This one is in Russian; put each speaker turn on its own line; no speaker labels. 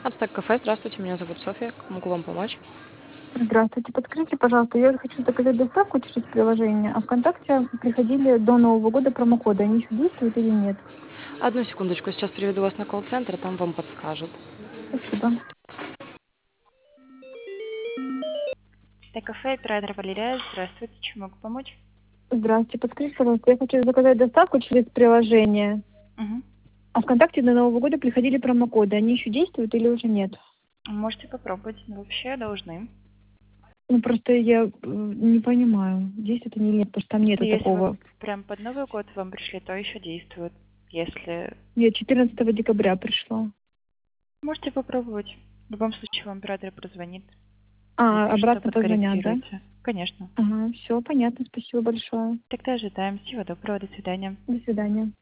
Ацтек кафе, здравствуйте, меня зовут Софья, как могу вам помочь?
Здравствуйте. Подскажите, пожалуйста, я хочу заказать доставку через приложение, а ВКонтакте приходили до Нового года промокоды. Они еще действуют или нет?
Одну секундочку, сейчас приведу вас на колл-центр, там вам подскажут.
Спасибо.
Это кафе, оператор Валерия. Здравствуйте, чем могу помочь?
Здравствуйте. Подскажите, пожалуйста, я хочу заказать доставку через приложение,
Угу.
а ВКонтакте до Нового года приходили промокоды. Они еще действуют или уже нет?
Можете попробовать, но вообще должны.
Ну, просто я не понимаю, действуют они или нет, потому что там нету
Если вы
такого.
прям под Новый год вам пришли, то еще действует. Если
Нет, 14 декабря пришло.
можете попробовать. В любом случае вам оператор прозвонит.
А,
Если что,
обратно позвонят, да?
подкорректируйте. Конечно.
Ага, все, понятно. Спасибо большое.
Тогда ожидаем. Всего доброго. До свидания.
До свидания.